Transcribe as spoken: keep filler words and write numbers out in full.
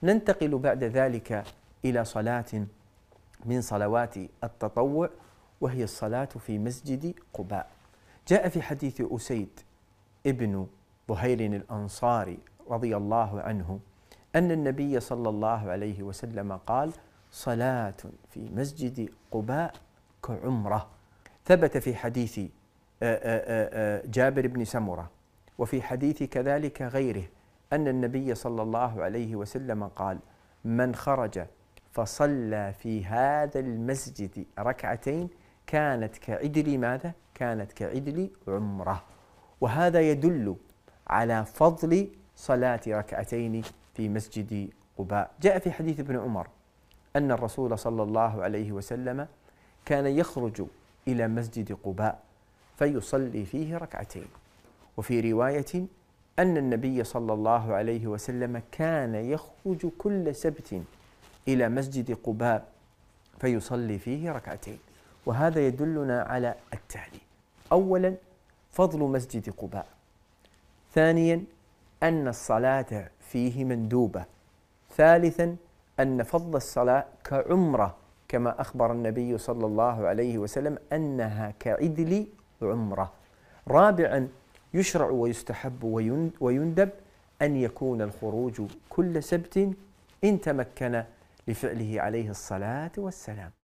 ننتقل بعد ذلك إلى صلاة من صلوات التطوع، وهي الصلاة في مسجد قباء. جاء في حديث أسيد ابن بهير الأنصاري رضي الله عنه أن النبي صلى الله عليه وسلم قال: صلاة في مسجد قباء كعمرة. ثبت في حديث جابر بن سمرة وفي حديث كذلك غيره أن النبي صلى الله عليه وسلم قال: من خرج فصلى في هذا المسجد ركعتين كانت كعدل ماذا؟ كانت كعدل عمرة. وهذا يدل على فضل صلاة ركعتين في مسجد قباء. جاء في حديث ابن عمر أن الرسول صلى الله عليه وسلم كان يخرج إلى مسجد قباء فيصلي فيه ركعتين. وفي رواية أن النبي صلى الله عليه وسلم كان يخرج كل سبت إلى مسجد قباء فيصلي فيه ركعتين. وهذا يدلنا على التالي: أولا فضل مسجد قباء، ثانيا أن الصلاة فيه مندوبة، ثالثا أن فضل الصلاة كعمرة كما أخبر النبي صلى الله عليه وسلم أنها كعدل عمرة، رابعا يشرع ويستحب ويندب أن يكون الخروج كل سبت إن تمكن لفعله عليه الصلاة والسلام.